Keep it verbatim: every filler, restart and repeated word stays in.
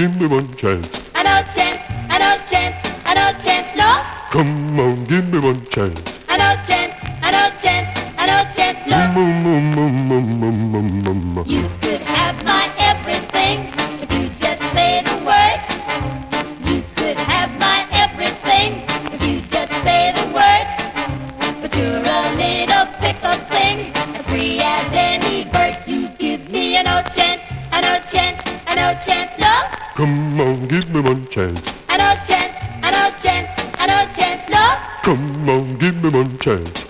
give me one chance. I know chance, I know chance, I know chance, Lord. Come on, give me one chance. I know chance, I know chance, I know chance, Lord. You could have my everything if you just say the word. You could have my everything if you just say the word. But you're a little pickle thing, as free as any bird. You give me a no chance, a no chance, a no chance, Lord. Come on, give me one chance. I know chance, I know chance, I know chance, Lord. Come on, give me one chance.